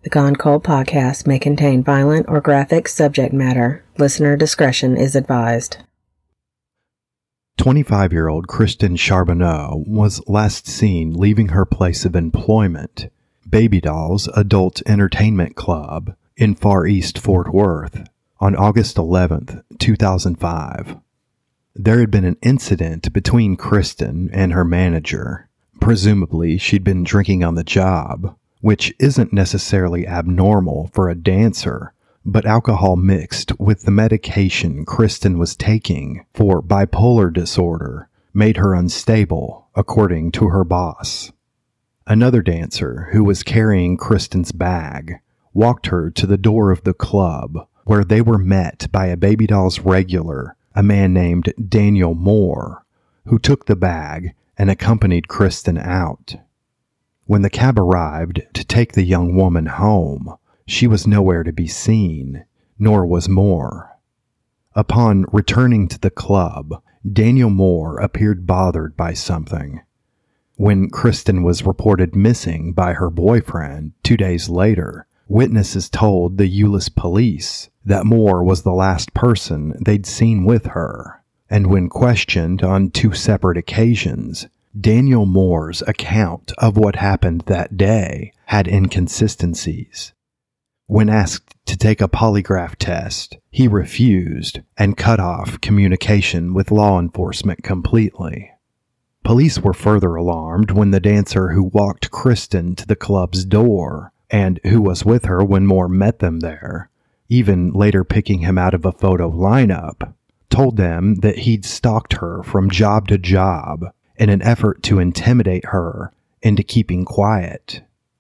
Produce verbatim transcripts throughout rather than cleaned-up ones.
The Gone Cold podcast may contain violent or graphic subject matter. Listener discretion is advised. twenty-five-year-old Kristen Charbonneau was last seen leaving her place of employment, Baby Dolls Adult Entertainment Club, in Far East Fort Worth, on August eleventh, two thousand five. There had been an incident between Kristen and her manager. Presumably, she'd been drinking on the job, which isn't necessarily abnormal for a dancer, but alcohol mixed with the medication Kristen was taking for bipolar disorder made her unstable, according to her boss. Another dancer, who was carrying Kristen's bag, walked her to the door of the club, where they were met by a Baby Dolls regular, a man named Daniel Moore, who took the bag and accompanied Kristen out. When the cab arrived to take the young woman home, she was nowhere to be seen, nor was Moore. Upon returning to the club, Daniel Moore appeared bothered by something. When Kristen was reported missing by her boyfriend two days later, witnesses told the Euless police that Moore was the last person they'd seen with her, and when questioned on two separate occasions, Daniel Moore's account of what happened that day had inconsistencies. When asked to take a polygraph test, he refused and cut off communication with law enforcement completely. Police were further alarmed when the dancer who walked Kristen to the club's door, and who was with her when Moore met them there, even later picking him out of a photo lineup, told them that he'd stalked her from job to job in an effort to intimidate her into keeping quiet.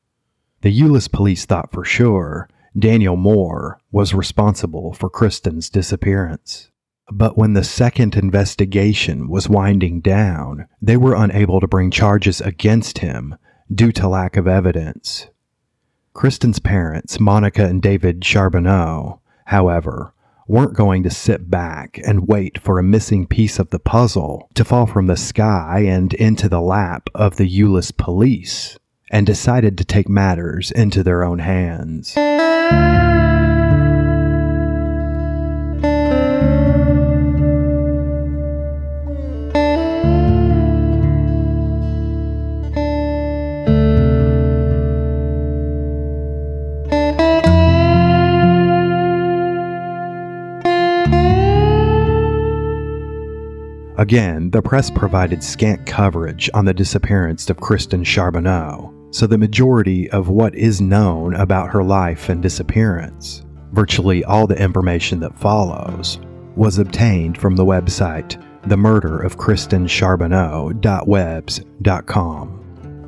The Euless police thought for sure Daniel Moore was responsible for Kristen's disappearance. But when the second investigation was winding down, they were unable to bring charges against him due to lack of evidence. Kristen's parents, Monica and David Charbonneau, however, weren't going to sit back and wait for a missing piece of the puzzle to fall from the sky and into the lap of the Euless police, and decided to take matters into their own hands. Again, the press provided scant coverage on the disappearance of Kristen Charbonneau, so the majority of what is known about her life and disappearance, virtually all the information that follows, was obtained from the website the murder of kristen charbonneau dot webs dot com.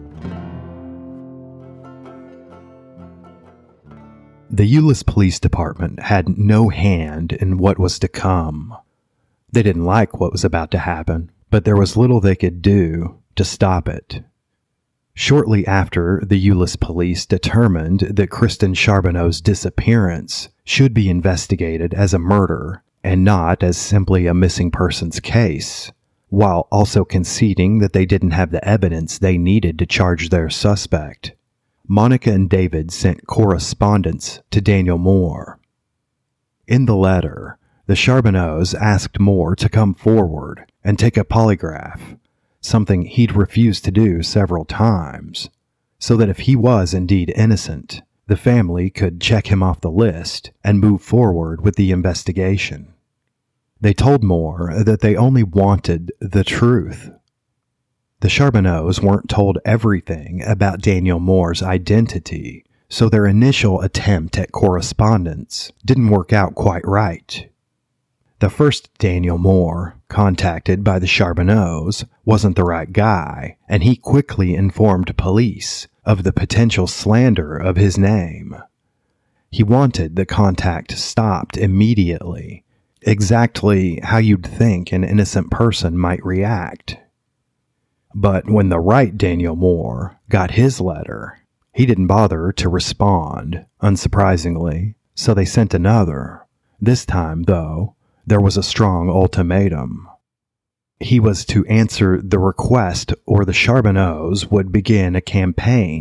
The Euless Police Department had no hand in what was to come. They didn't like what was about to happen, but there was little they could do to stop it. Shortly after the Euless police determined that Kristen Charbonneau's disappearance should be investigated as a murder and not as simply a missing persons case, while also conceding that they didn't have the evidence they needed to charge their suspect, Monica and David sent correspondence to Daniel Moore. In the letter, the Charbonneaus asked Moore to come forward and take a polygraph, something he'd refused to do several times, so that if he was indeed innocent, the family could check him off the list and move forward with the investigation. They told Moore that they only wanted the truth. The Charbonneaus weren't told everything about Daniel Moore's identity, so their initial attempt at correspondence didn't work out quite right. The first Daniel Moore, contacted by the Charbonneaus, wasn't the right guy, and he quickly informed police of the potential slander of his name. He wanted the contact stopped immediately, exactly how you'd think an innocent person might react. But when the right Daniel Moore got his letter, he didn't bother to respond, unsurprisingly, so they sent another. This time, though, there was a strong ultimatum. He was to answer the request or the Charbonneaus would begin a campaign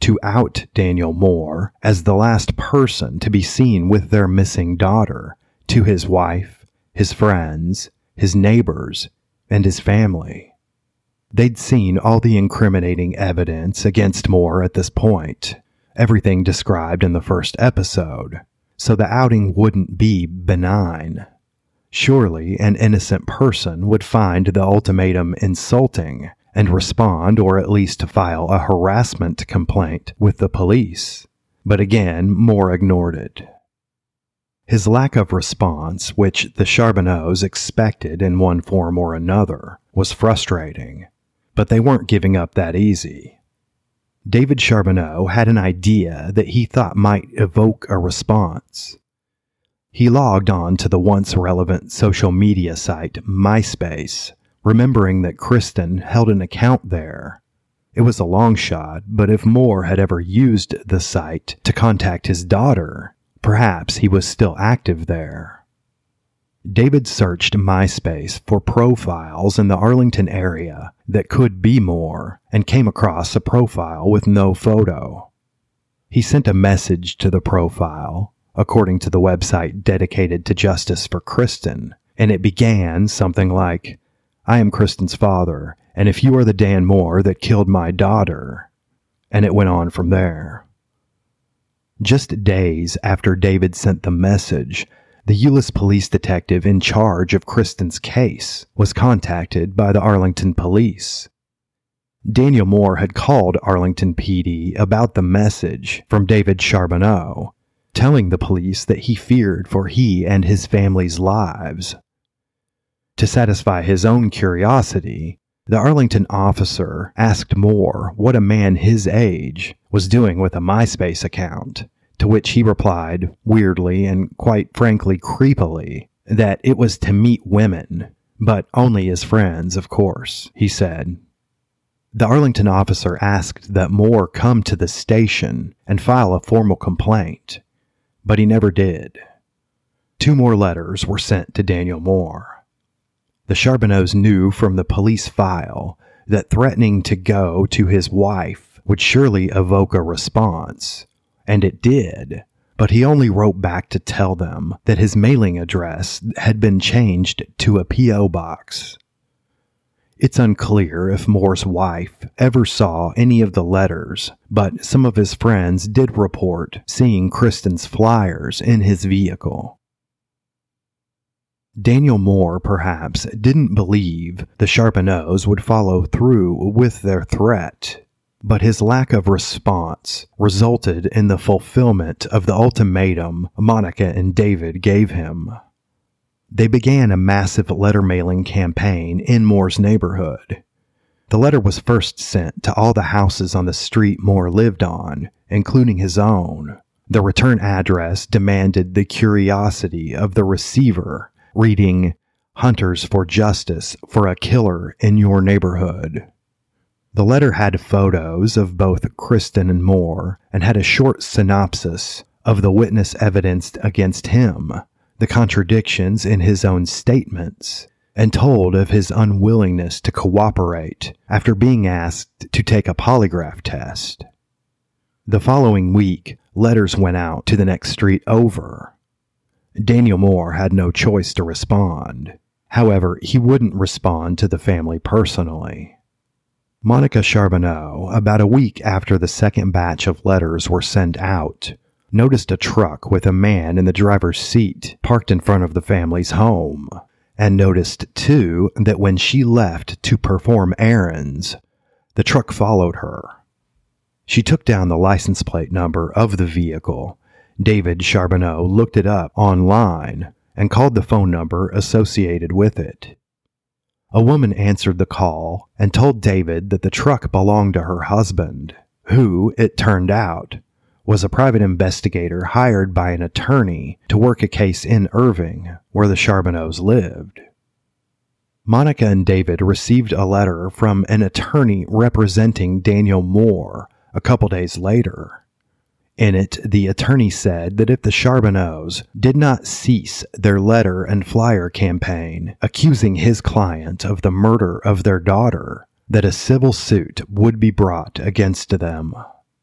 to out Daniel Moore as the last person to be seen with their missing daughter to his wife, his friends, his neighbors, and his family. They'd seen all the incriminating evidence against Moore at this point, everything described in the first episode, so the outing wouldn't be benign. Surely an innocent person would find the ultimatum insulting and respond, or at least file a harassment complaint with the police. But again, Moore ignored it. His lack of response, which the Charbonneaus expected in one form or another, was frustrating. But they weren't giving up that easy. David Charbonneau had an idea that he thought might evoke a response. He logged on to the once relevant social media site MySpace, remembering that Kristen held an account there. It was a long shot, but if Moore had ever used the site to contact his daughter, perhaps he was still active there. David searched MySpace for profiles in the Arlington area that could be Moore and came across a profile with no photo. He sent a message to the profile, according to the website dedicated to justice for Kristen, and it began something like, "I am Kristen's father, and if you are the Dan Moore that killed my daughter," and it went on from there. Just days after David sent the message, the Euless police detective in charge of Kristen's case was contacted by the Arlington police. Daniel Moore had called Arlington P D about the message from David Charbonneau, telling the police that he feared for he and his family's lives. To satisfy his own curiosity, the Arlington officer asked Moore what a man his age was doing with a MySpace account, to which he replied, weirdly and quite frankly creepily, that it was to meet women, but only as friends, of course, he said. The Arlington officer asked that Moore come to the station and file a formal complaint, but he never did. Two more letters were sent to Daniel Moore. The Charbonneaus knew from the police file that threatening to go to his wife would surely evoke a response, and it did, but he only wrote back to tell them that his mailing address had been changed to a P O box. It's unclear if Moore's wife ever saw any of the letters, but some of his friends did report seeing Kristen's flyers in his vehicle. Daniel Moore, perhaps, didn't believe the Charbonneaus would follow through with their threat, but his lack of response resulted in the fulfillment of the ultimatum Monica and David gave him. They began a massive letter mailing campaign in Moore's neighborhood. The letter was first sent to all the houses on the street Moore lived on, including his own. The return address demanded the curiosity of the receiver, reading, "Hunters for Justice for a Killer in Your Neighborhood." The letter had photos of both Kristen and Moore and had a short synopsis of the witness evidence against him, the contradictions in his own statements, and told of his unwillingness to cooperate after being asked to take a polygraph test. The following week, letters went out to the next street over. Daniel Moore had no choice to respond. However, he wouldn't respond to the family personally. Monica Charbonneau, about a week after the second batch of letters were sent out, noticed a truck with a man in the driver's seat parked in front of the family's home, and noticed, too, that when she left to perform errands, the truck followed her. She took down the license plate number of the vehicle. David Charbonneau looked it up online and called the phone number associated with it. A woman answered the call and told David that the truck belonged to her husband, who, it turned out, was a private investigator hired by an attorney to work a case in Irving, where the Charbonneaus lived. Monica and David received a letter from an attorney representing Daniel Moore a couple days later. In it, the attorney said that if the Charbonneaus did not cease their letter and flyer campaign accusing his client of the murder of their daughter, that a civil suit would be brought against them.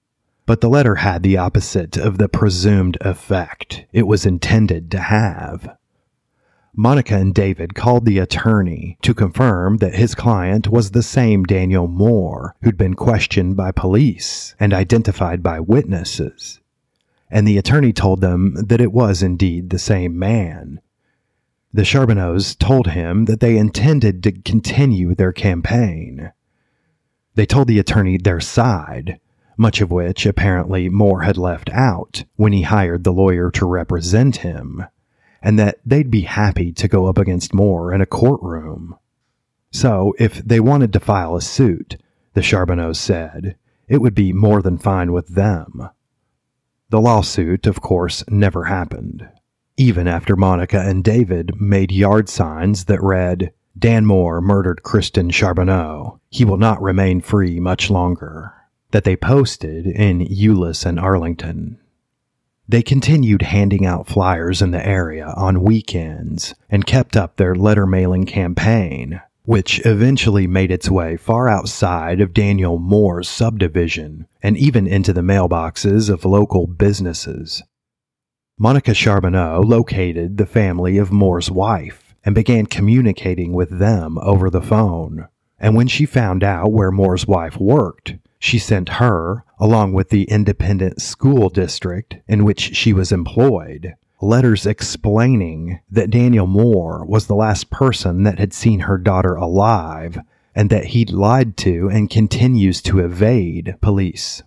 But the letter had the opposite of the presumed effect it was intended to have. Monica and David called the attorney to confirm that his client was the same Daniel Moore who'd been questioned by police and identified by witnesses. And the attorney told them that it was indeed the same man. The Charbonneaus told him that they intended to continue their campaign. They told the attorney their side, much of which apparently Moore had left out when he hired the lawyer to represent him, and that they'd be happy to go up against Moore in a courtroom. So, if they wanted to file a suit, the Charbonneaus said, it would be more than fine with them. The lawsuit, of course, never happened, even after Monica and David made yard signs that read, Dan Moore murdered Kristen Charbonneau. He will not remain free much longer, that they posted in Euless and Arlington. They continued handing out flyers in the area on weekends and kept up their letter-mailing campaign, which eventually made its way far outside of Daniel Moore's subdivision and even into the mailboxes of local businesses. Monica Charbonneau located the family of Moore's wife and began communicating with them over the phone, and when she found out where Moore's wife worked, she sent her, along with the independent school district in which she was employed, letters explaining that Daniel Moore was the last person that had seen her daughter alive and that he'd lied to and continues to evade police.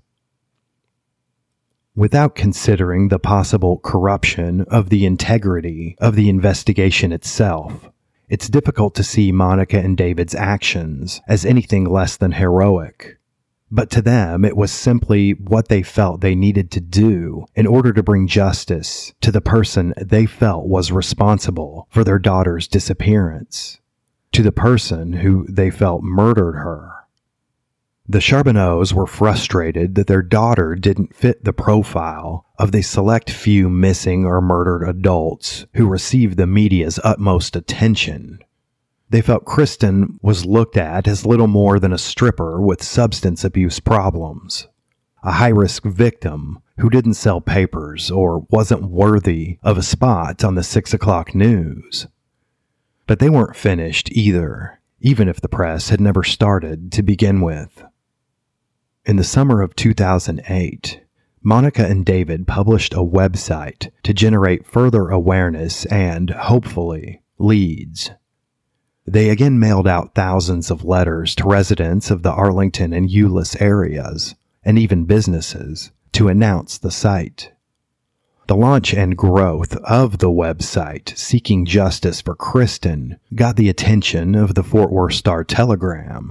Without considering the possible corruption of the integrity of the investigation itself, it's difficult to see Monica and David's actions as anything less than heroic. But to them, it was simply what they felt they needed to do in order to bring justice to the person they felt was responsible for their daughter's disappearance, to the person who they felt murdered her. The Charbonneaus were frustrated that their daughter didn't fit the profile of the select few missing or murdered adults who received the media's utmost attention. They felt Kristen was looked at as little more than a stripper with substance abuse problems, a high-risk victim who didn't sell papers or wasn't worthy of a spot on the six o'clock news. But they weren't finished either, even if the press had never started to begin with. In the summer of two thousand eight, Monica and David published a website to generate further awareness and, hopefully, leads. They again mailed out thousands of letters to residents of the Arlington and Euless areas, and even businesses, to announce the site. The launch and growth of the website seeking justice for Kristen got the attention of the Fort Worth Star-Telegram.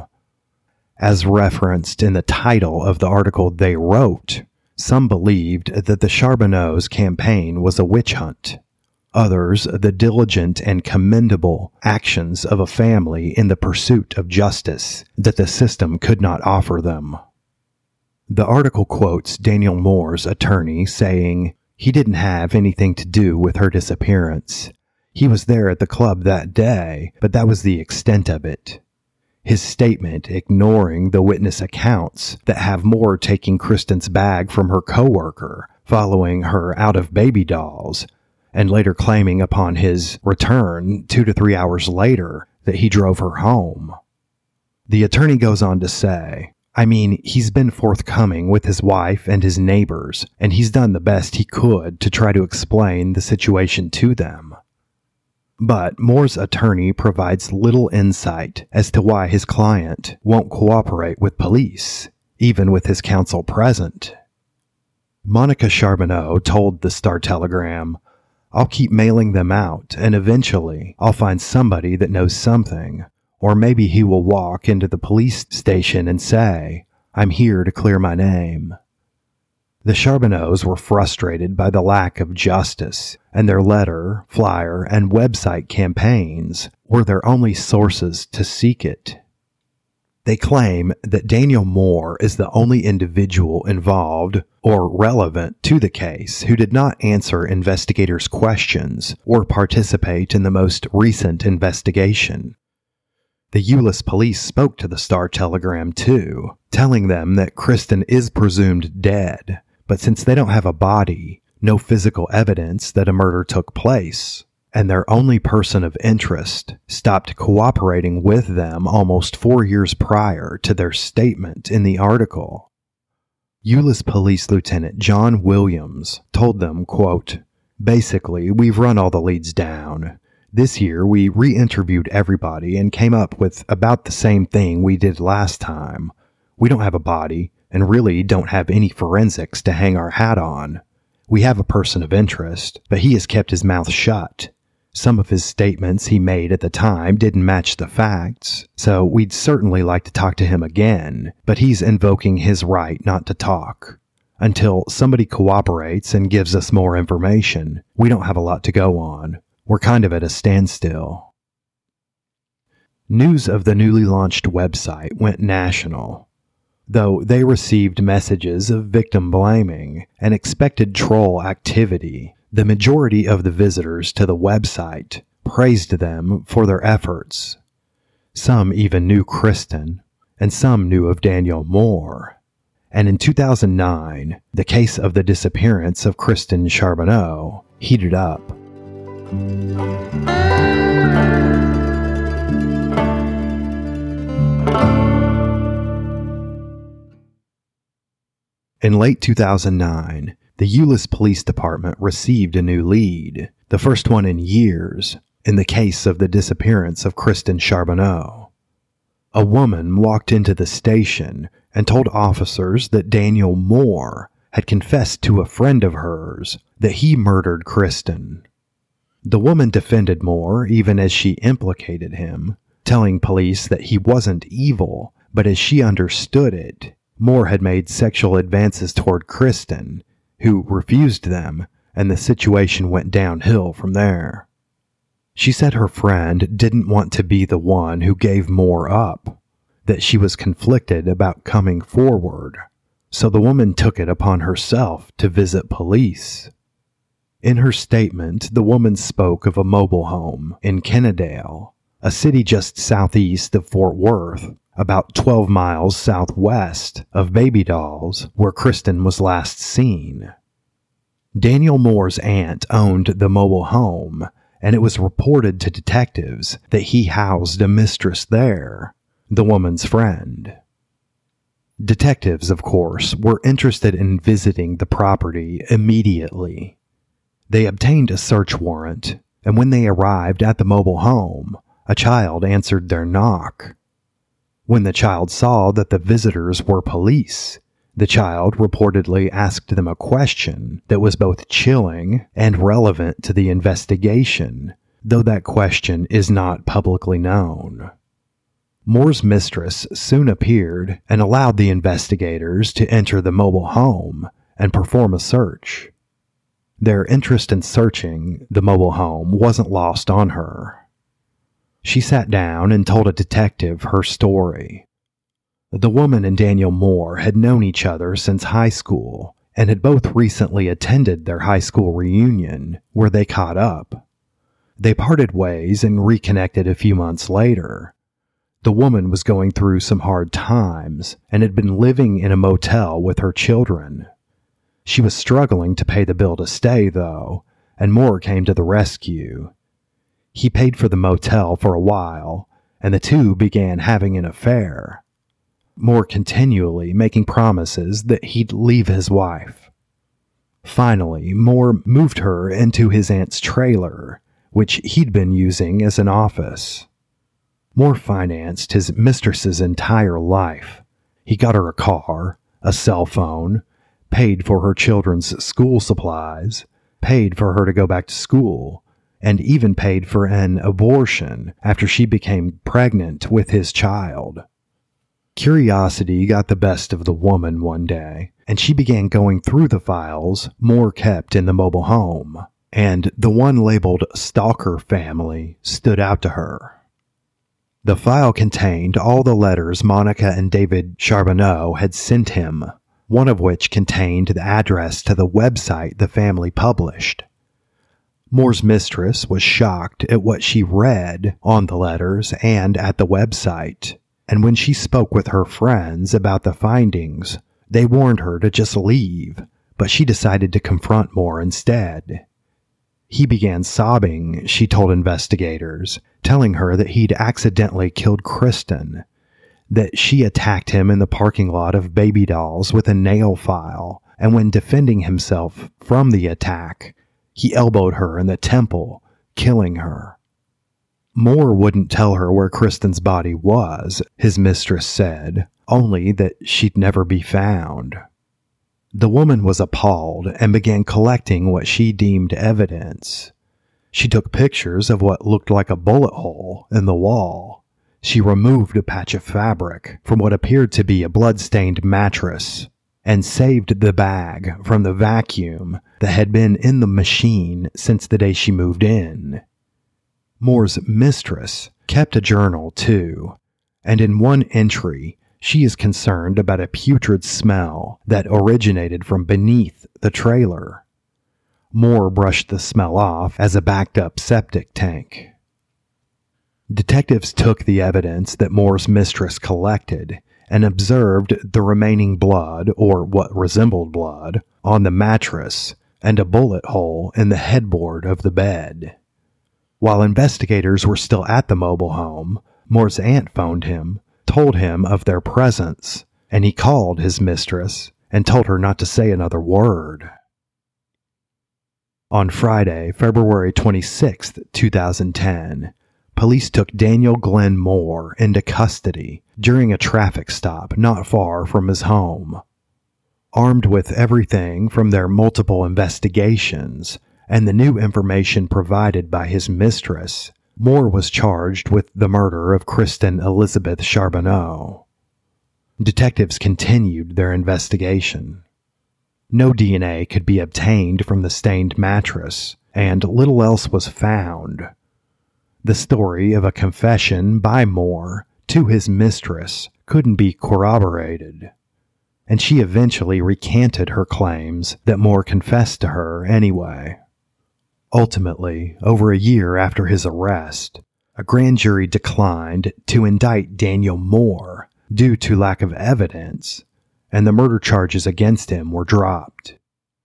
As referenced in the title of the article they wrote, some believed that the Charbonneaus' campaign was a witch hunt. Others, the diligent and commendable actions of a family in the pursuit of justice that the system could not offer them. The article quotes Daniel Moore's attorney saying, "He didn't have anything to do with her disappearance. He was there at the club that day, but that was the extent of it." His statement ignoring the witness accounts that have Moore taking Kristen's bag from her coworker following her out of baby dolls, and later claiming upon his return two to three hours later that he drove her home. The attorney goes on to say, I mean, he's been forthcoming with his wife and his neighbors, and he's done the best he could to try to explain the situation to them. But Moore's attorney provides little insight as to why his client won't cooperate with police, even with his counsel present. Monica Charbonneau told the Star-Telegram, "I'll keep mailing them out, and eventually I'll find somebody that knows something, or maybe he will walk into the police station and say, 'I'm here to clear my name.'" The Charbonneaus were frustrated by the lack of justice, and their letter, flyer, and website campaigns were their only sources to seek it. They claim that Daniel Moore is the only individual involved or relevant to the case who did not answer investigators' questions or participate in the most recent investigation. The Euless police spoke to the Star-Telegram too, telling them that Kristen is presumed dead, but since they don't have a body, no physical evidence that a murder took place, and their only person of interest stopped cooperating with them almost four years prior to their statement in the article. Euless Police Lieutenant John Williams told them, quote, "Basically, we've run all the leads down. This year, we re-interviewed everybody and came up with about the same thing we did last time. We don't have a body and really don't have any forensics to hang our hat on. We have a person of interest, but he has kept his mouth shut. Some of his statements he made at the time didn't match the facts, so we'd certainly like to talk to him again, but he's invoking his right not to talk. Until somebody cooperates and gives us more information, we don't have a lot to go on. We're kind of at a standstill." News of the newly launched website went national, though they received messages of victim blaming and expected troll activity. The majority of the visitors to the website praised them for their efforts. Some even knew Kristen, and some knew of Daniel Moore. And in two thousand nine, the case of the disappearance of Kristen Charbonneau heated up. In late two thousand nine, the Euless Police Department received a new lead, the first one in years, in the case of the disappearance of Kristen Charbonneau. A woman walked into the station and told officers that Daniel Moore had confessed to a friend of hers that he murdered Kristen. The woman defended Moore even as she implicated him, telling police that he wasn't evil, but as she understood it, Moore had made sexual advances toward Kristen, who refused them, and the situation went downhill from there. She said her friend didn't want to be the one who gave Moore up, that she was conflicted about coming forward, so the woman took it upon herself to visit police. In her statement, the woman spoke of a mobile home in Kennedale, a city just southeast of Fort Worth, about twelve miles southwest of Baby Dolls, where Kristen was last seen. Daniel Moore's aunt owned the mobile home, and it was reported to detectives that he housed a mistress there, the woman's friend. Detectives, of course, were interested in visiting the property immediately. They obtained a search warrant, and when they arrived at the mobile home, a child answered their knock. When the child saw that the visitors were police, the child reportedly asked them a question that was both chilling and relevant to the investigation, though that question is not publicly known. Moore's mistress soon appeared and allowed the investigators to enter the mobile home and perform a search. Their interest in searching the mobile home wasn't lost on her. She sat down and told a detective her story. The woman and Daniel Moore had known each other since high school and had both recently attended their high school reunion, where they caught up. They parted ways and reconnected a few months later. The woman was going through some hard times and had been living in a motel with her children. She was struggling to pay the bill to stay, though, and Moore came to the rescue. He paid for the motel for a while, and the two began having an affair, Moore continually making promises that he'd leave his wife. Finally, Moore moved her into his aunt's trailer, which he'd been using as an office. Moore financed his mistress's entire life. He got her a car, a cell phone, paid for her children's school supplies, paid for her to go back to school, and even paid for an abortion after she became pregnant with his child. Curiosity got the best of the woman one day, and she began going through the files Moore kept in the mobile home, and the one labeled Stalker Family stood out to her. The file contained all the letters Monica and David Charbonneau had sent him, one of which contained the address to the website the family published. Moore's mistress was shocked at what she read on the letters and at the website, and when she spoke with her friends about the findings, they warned her to just leave, but she decided to confront Moore instead. He began sobbing, she told investigators, telling her that he'd accidentally killed Kristen, that she attacked him in the parking lot of Baby Dolls with a nail file, and when defending himself from the attack, he elbowed her in the temple, killing her. Moore wouldn't tell her where Kristen's body was, his mistress said, only that she'd never be found. The woman was appalled and began collecting what she deemed evidence. She took pictures of what looked like a bullet hole in the wall. She removed a patch of fabric from what appeared to be a blood-stained mattress and saved the bag from the vacuum that had been in the machine since the day she moved in. Moore's mistress kept a journal, too, and in one entry, she is concerned about a putrid smell that originated from beneath the trailer. Moore brushed the smell off as a backed-up septic tank. Detectives took the evidence that Moore's mistress collected and observed the remaining blood, or what resembled blood, on the mattress and a bullet hole in the headboard of the bed. While investigators were still at the mobile home, Moore's aunt phoned him, told him of their presence, and he called his mistress and told her not to say another word. On Friday, February twenty-sixth, twenty ten, police took Daniel Glenn Moore into custody during a traffic stop not far from his home. Armed with everything from their multiple investigations and the new information provided by his mistress, Moore was charged with the murder of Kristen Elizabeth Charbonneau. Detectives continued their investigation. No D N A could be obtained from the stained mattress, and little else was found. The story of a confession by Moore to his mistress couldn't be corroborated, and she eventually recanted her claims that Moore confessed to her anyway. Ultimately, over a year after his arrest, a grand jury declined to indict Daniel Moore due to lack of evidence, and the murder charges against him were dropped.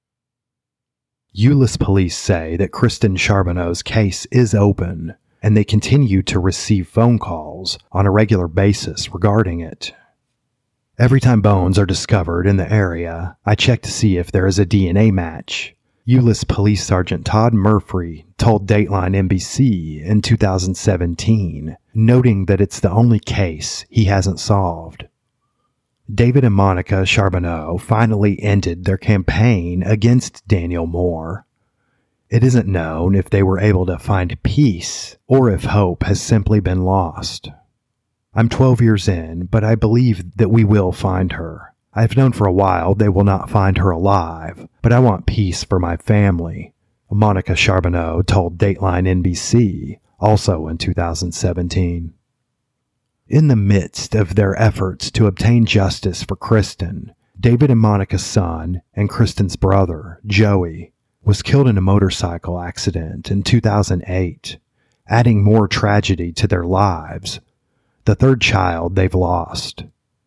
Euless police say that Kristen Charbonneau's case is open, and they continue to receive phone calls on a regular basis regarding it. Every time bones are discovered in the area, I check to see if there is a D N A match. Euless Police Sergeant Todd Murphy told Dateline N B C in two thousand seventeen, noting that it's the only case he hasn't solved. David and Monica Charbonneau finally ended their campaign against Daniel Moore. It isn't known if they were able to find peace or if hope has simply been lost. I'm twelve years in, but I believe that we will find her. I've known for a while they will not find her alive, but I want peace for my family, Monica Charbonneau told Dateline N B C, also in two thousand seventeen. In the midst of their efforts to obtain justice for Kristen, David and Monica's son and Kristen's brother, Joey, was killed in a motorcycle accident in two thousand eight, adding more tragedy to their lives, the third child they've lost.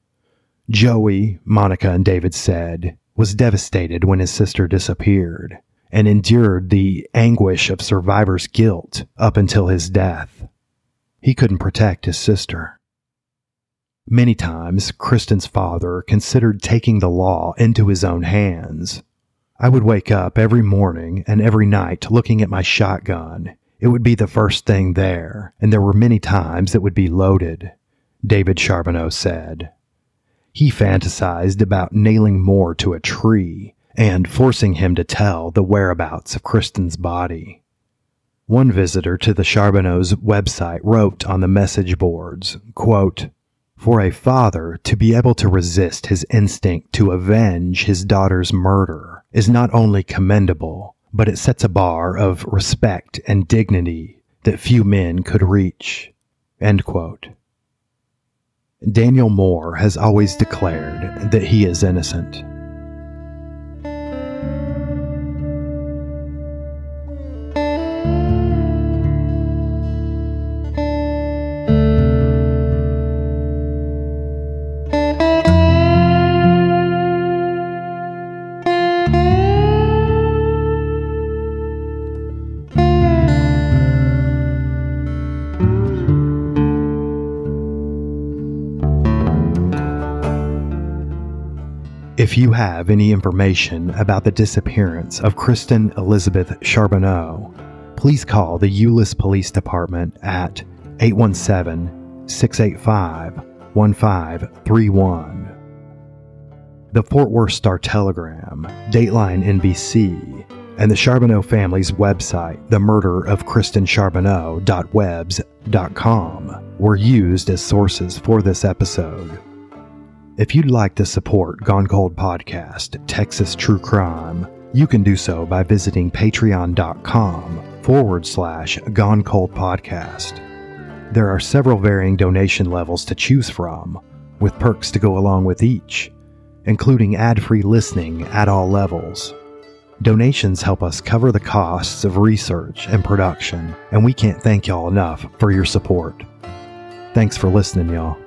Joey, Monica and David said, was devastated when his sister disappeared and endured the anguish of survivor's guilt up until his death. He couldn't protect his sister. Many times, Kristen's father considered taking the law into his own hands. I would wake up every morning and every night looking at my shotgun. It would be the first thing there, and there were many times it would be loaded, David Charbonneau said. He fantasized about nailing Moore to a tree and forcing him to tell the whereabouts of Kristen's body. One visitor to the Charbonneau's website wrote on the message boards, quote, "For a father to be able to resist his instinct to avenge his daughter's murder is not only commendable, but it sets a bar of respect and dignity that few men could reach." End quote. Daniel Moore has always declared that he is innocent. If you have any information about the disappearance of Kristen Elizabeth Charbonneau, please call the Euless Police Department at eight one seven, six eight five, one five three one. The Fort Worth Star-Telegram, Dateline N B C, and the Charbonneau family's website, the murder of kristen charbonneau dot webs dot com, were used as sources for this episode. If you'd like to support Gone Cold Podcast, Texas True Crime, you can do so by visiting patreon.com forward slash Gone Cold Podcast. There are several varying donation levels to choose from, with perks to go along with each, including ad-free listening at all levels. Donations help us cover the costs of research and production, and we can't thank y'all enough for your support. Thanks for listening, y'all.